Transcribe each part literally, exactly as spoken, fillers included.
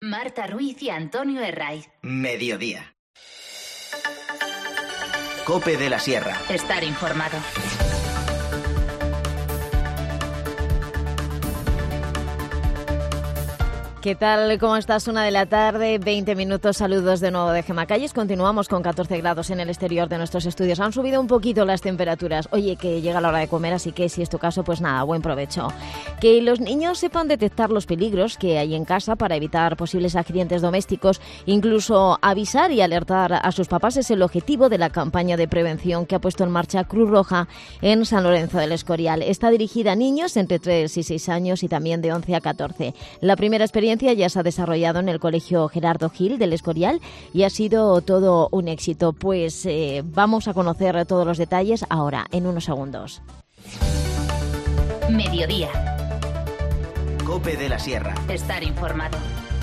Marta Ruiz y Antonio Herraiz. Mediodía. COPE de la Sierra. Estar informado. ¿Qué tal? ¿Cómo estás? Una de la tarde, veinte minutos. Saludos de nuevo de Gemma Calles. Continuamos con catorce grados en el exterior de nuestros estudios. Han subido un poquito las temperaturas. Oye, que llega la hora de comer, así que si es tu caso, pues nada, buen provecho. Que los niños sepan detectar los peligros que hay en casa para evitar posibles accidentes domésticos, incluso avisar y alertar a sus papás es el objetivo de la campaña de prevención que ha puesto en marcha Cruz Roja en San Lorenzo del Escorial. Está dirigida a niños entre tres y seis años y también de once a catorce. La primera experiencia ya se ha desarrollado en el Colegio Gerardo Gil del Escorial y ha sido todo un éxito. Pues eh, vamos a conocer todos los detalles ahora, en unos segundos. Mediodía. COPE de la Sierra. Estar informado.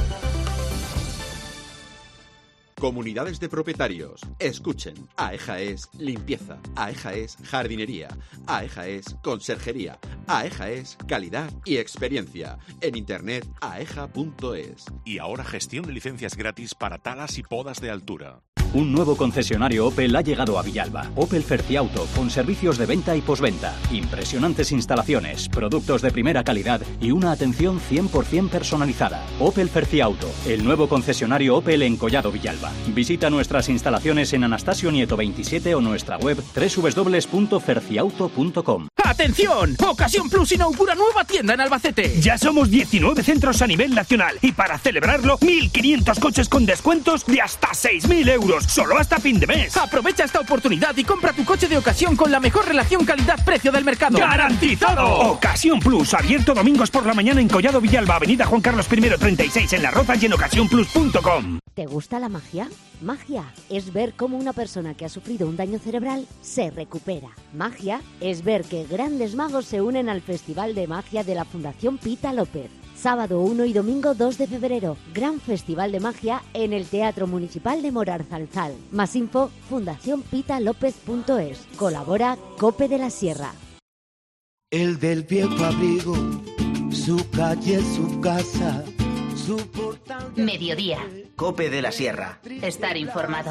Comunidades de propietarios, escuchen. AEJA es limpieza, AEJA es jardinería, AEJA es conserjería, AEJA es calidad y experiencia. En internet aeja punto es. Y ahora gestión de licencias gratis para talas y podas de altura. Un nuevo concesionario Opel ha llegado a Villalba. Opel Ferciauto, con servicios de venta y posventa. Impresionantes instalaciones, productos de primera calidad y una atención cien por ciento personalizada. Opel Ferciauto, el nuevo concesionario Opel en Collado Villalba. Visita nuestras instalaciones en Anastasio Nieto veintisiete o nuestra web doble u doble u doble u punto ferciauto punto com. ¡Atención! Ocasión Plus inaugura nueva tienda en Albacete. Ya somos diecinueve centros a nivel nacional y para celebrarlo, mil quinientos coches con descuentos de hasta seis mil euros, solo hasta fin de mes. Aprovecha esta oportunidad y compra tu coche de ocasión con la mejor relación calidad-precio del mercado. ¡Garantizado! Ocasión Plus, abierto domingos por la mañana en Collado Villalba, avenida Juan Carlos primero treinta y seis en Las Rozas y en ocasión plus punto com. ¿Te gusta la magia? Magia es ver cómo una persona que ha sufrido un daño cerebral se recupera. Magia es ver que grandes magos se unen al Festival de Magia de la Fundación Pita López. Sábado uno y domingo dos de febrero, gran festival de magia en el Teatro Municipal de Moralzarzal. Más info, fundación pita lópez punto es. Colabora COPE de la Sierra. El del viejo abrigo, su calle, su casa, su portal. Mediodía. COPE de la Sierra. Estar informado.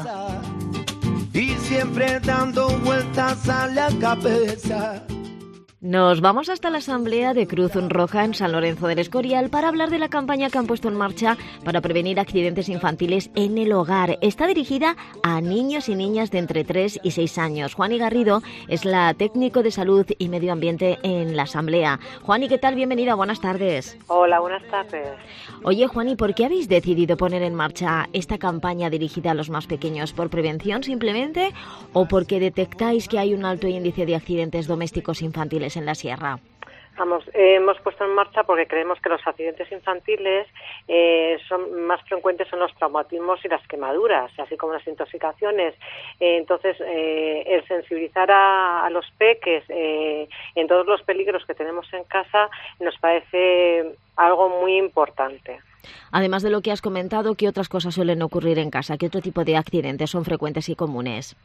Y siempre dando vueltas a la cabeza. Nos vamos hasta la Asamblea de Cruz Roja en San Lorenzo del Escorial para hablar de la campaña que han puesto en marcha para prevenir accidentes infantiles en el hogar. Está dirigida a niños y niñas de entre tres y seis años. Juani Garrido es la técnico de salud y medio ambiente en la Asamblea. Juani, ¿qué tal? Bienvenida, buenas tardes. Hola, buenas tardes. Oye, Juani, ¿por qué habéis decidido poner en marcha esta campaña dirigida a los más pequeños? ¿Por prevención simplemente o porque detectáis que hay un alto índice de accidentes domésticos infantiles en la sierra? Vamos, eh, hemos puesto en marcha porque creemos que los accidentes infantiles eh, son más frecuentes en los traumatismos y las quemaduras, así como las intoxicaciones. Eh, entonces, eh, el sensibilizar a, a los peques eh, en todos los peligros que tenemos en casa nos parece algo muy importante. Además de lo que has comentado, ¿qué otras cosas suelen ocurrir en casa? ¿Qué otro tipo de accidentes son frecuentes y comunes?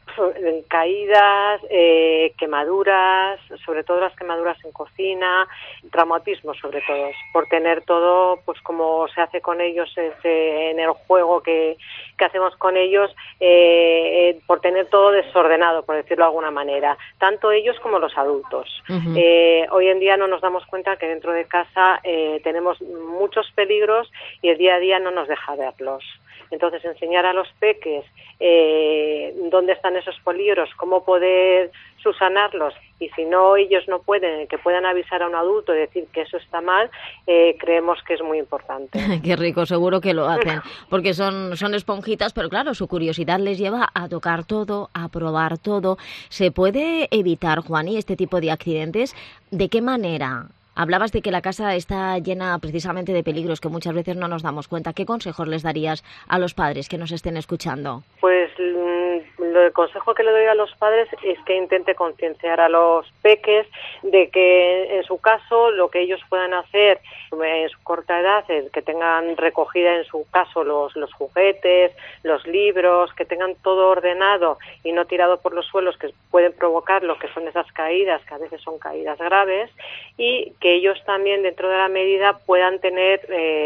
Caídas, eh, quemaduras, sobre todo las quemaduras en cocina, traumatismos sobre todo, por tener todo, pues como se hace con ellos ese, en el juego que, que hacemos con ellos, eh, eh, por tener todo desordenado, por decirlo de alguna manera, tanto ellos como los adultos. Uh-huh. Eh, hoy en día no nos damos cuenta que dentro de casa eh, tenemos muchos peligros y el día a día no nos deja verlos. Entonces, enseñar a los peques eh, dónde están esos peligros, cómo poder subsanarlos, y si no ellos no pueden, que puedan avisar a un adulto y decir que eso está mal, eh, creemos que es muy importante. Qué rico, seguro que lo hacen, porque son, son esponjitas, pero claro, su curiosidad les lleva a tocar todo, a probar todo. ¿Se puede evitar, Juani, este tipo de accidentes? ¿De qué manera? Hablabas de que la casa está llena precisamente de peligros que muchas veces no nos damos cuenta. ¿Qué consejos les darías a los padres que nos estén escuchando? Pues el consejo que le doy a los padres es que intente concienciar a los peques de que en su caso lo que ellos puedan hacer en su corta edad es que tengan recogida en su caso los, los juguetes, los libros, que tengan todo ordenado y no tirado por los suelos que pueden provocar lo que son esas caídas, que a veces son caídas graves, y que ellos también dentro de la medida puedan tener eh,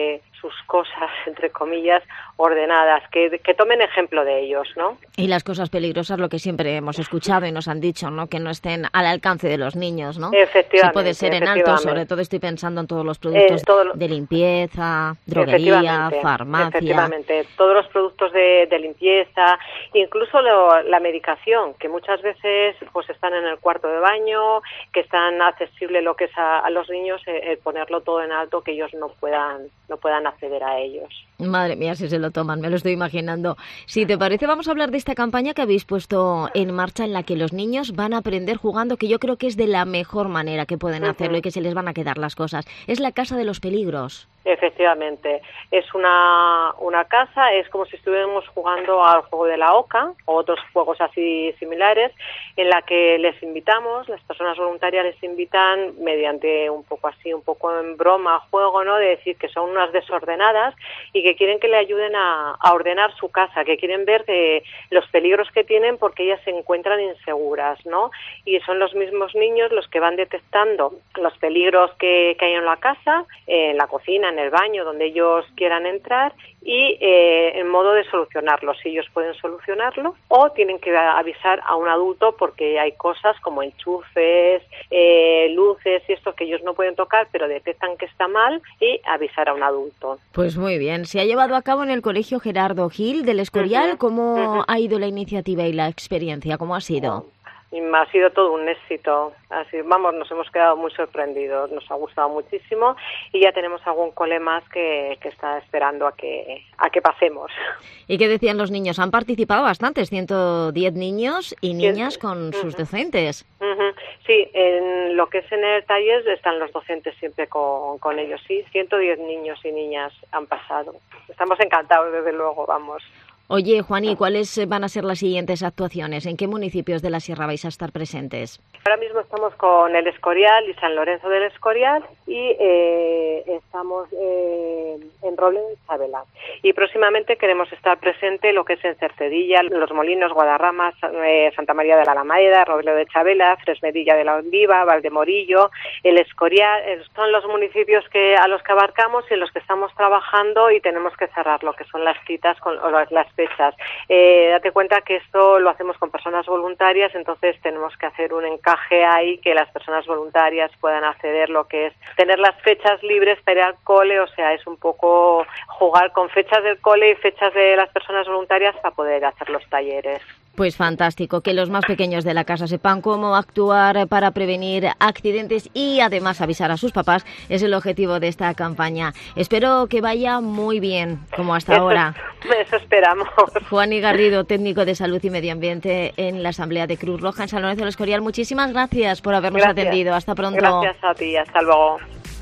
sus cosas, entre comillas, ordenadas, que, que tomen ejemplo de ellos, ¿no? Y las cosas peligrosas, lo que siempre hemos escuchado y nos han dicho, ¿no? Que no estén al alcance de los niños, ¿no? Efectivamente. Si puede ser en alto, sobre todo estoy pensando en todos los productos eh, todo lo... de limpieza, droguería, farmacia. Efectivamente, todos los productos de, de limpieza, incluso lo, la medicación, que muchas veces pues están en el cuarto de baño, que están accesible lo que es a, a los niños, eh, ponerlo todo en alto, que ellos no puedan, no puedan acceder a ellos. Madre mía, si se lo toman, me lo estoy imaginando. Si te parece, vamos a hablar de esta campaña que habéis puesto en marcha, en la que los niños van a aprender jugando, que yo creo que es de la mejor manera que pueden hacerlo uh-huh. y que se les van a quedar las cosas. Es la Casa de los Peligros. Efectivamente, es una, una casa, es como si estuviéramos jugando al juego de la oca o otros juegos así similares, en la que les invitamos, las personas voluntarias les invitan mediante un poco así, un poco en broma, juego, ¿no? De decir que son unas desordenadas y que quieren que le ayuden a, a ordenar su casa, que quieren ver de los peligros que tienen porque ellas se encuentran inseguras, ¿no? Y son los mismos niños los que van detectando los peligros que, que hay en la casa, en la cocina, en el baño, donde ellos quieran entrar y eh, en modo de solucionarlo, si ellos pueden solucionarlo o tienen que avisar a un adulto porque hay cosas como enchufes, eh, luces y esto que ellos no pueden tocar pero detectan que está mal y avisar a un adulto. Pues muy bien, se ha llevado a cabo en el Colegio Gerardo Gil del Escorial. Uh-huh. ¿Cómo uh-huh. ha ido la iniciativa y la experiencia? ¿Cómo ha sido? Oh. Ha sido todo un éxito, así, vamos, nos hemos quedado muy sorprendidos, nos ha gustado muchísimo y ya tenemos algún cole más que, que está esperando a que a que pasemos. ¿Y qué decían los niños? Han participado bastantes, ciento diez niños y niñas con uh-huh. sus docentes. Uh-huh. Sí, en lo que es en el taller están los docentes siempre con, con ellos, sí, ciento diez niños y niñas han pasado. Estamos encantados, desde luego, vamos. Oye, Juani, ¿cuáles van a ser las siguientes actuaciones? ¿En qué municipios de la Sierra vais a estar presentes? Ahora mismo estamos con el Escorial y San Lorenzo del Escorial y eh, estamos eh, en Robledo de Chabela. Y próximamente queremos estar presente lo que es en Cercedilla, Los Molinos, Guadarrama, eh, Santa María de la Alameda, Robledo de Chabela, Fresnedilla de la Oliva, Valdemorillo, el Escorial. Eh, son los municipios que a los que abarcamos y en los que estamos trabajando y tenemos que cerrar lo que son las citas con o las fechas. Eh, date cuenta que esto lo hacemos con personas voluntarias, entonces tenemos que hacer un encaje ahí que las personas voluntarias puedan acceder, lo que es tener las fechas libres para ir al cole, o sea, es un poco jugar con fechas del cole y fechas de las personas voluntarias para poder hacer los talleres. Pues fantástico, que los más pequeños de la casa sepan cómo actuar para prevenir accidentes y además avisar a sus papás, es el objetivo de esta campaña. Espero que vaya muy bien, como hasta eso, ahora. Eso esperamos. Juani Garrido, técnico de Salud y Medio Ambiente en la Asamblea de Cruz Roja en San Lorenzo del Escorial, muchísimas gracias por habernos gracias. atendido. Hasta pronto. Gracias a ti, hasta luego.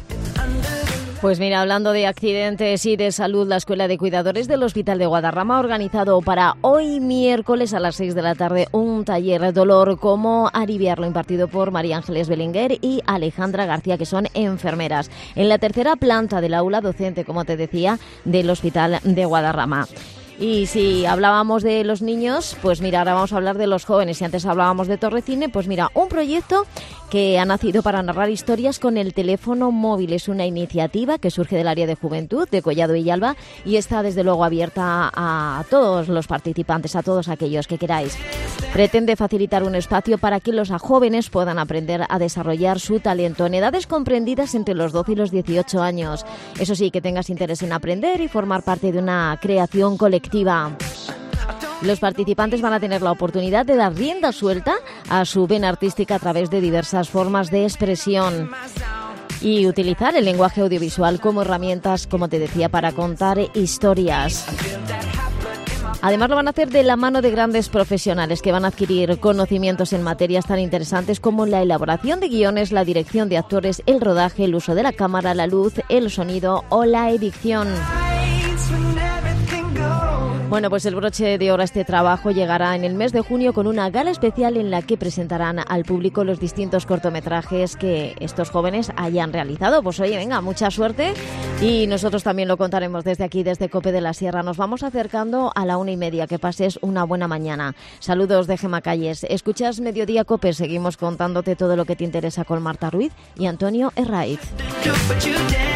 Pues mira, hablando de accidentes y de salud, la Escuela de Cuidadores del Hospital de Guadarrama ha organizado para hoy miércoles a las seis de la tarde un taller de dolor, cómo aliviarlo, impartido por María Ángeles Belenguer y Alejandra García, que son enfermeras, en la tercera planta del aula docente, como te decía, del Hospital de Guadarrama. Y si hablábamos de los niños, pues mira, ahora vamos a hablar de los jóvenes. Si antes hablábamos de Torrecine, pues mira, un proyecto que ha nacido para narrar historias con el teléfono móvil. Es una iniciativa que surge del área de juventud de Collado Villalba y está desde luego abierta a todos los participantes, a todos aquellos que queráis. Pretende facilitar un espacio para que los jóvenes puedan aprender a desarrollar su talento en edades comprendidas entre los doce y los dieciocho años. Eso sí, que tengas interés en aprender y formar parte de una creación colectiva. Los participantes van a tener la oportunidad de dar rienda suelta a su vena artística a través de diversas formas de expresión y utilizar el lenguaje audiovisual como herramientas, como te decía, para contar historias. Además lo van a hacer de la mano de grandes profesionales que van a adquirir conocimientos en materias tan interesantes como la elaboración de guiones, la dirección de actores, el rodaje, el uso de la cámara, la luz, el sonido o la edición. Bueno, pues el broche de oro a este trabajo llegará en el mes de junio con una gala especial en la que presentarán al público los distintos cortometrajes que estos jóvenes hayan realizado. Pues oye, venga, mucha suerte y nosotros también lo contaremos desde aquí, desde COPE de la Sierra. Nos vamos acercando a la una y media. Que pases una buena mañana. Saludos de Gemma Calles. Escuchas Mediodía COPE. Seguimos contándote todo lo que te interesa con Marta Ruiz y Antonio Herraiz.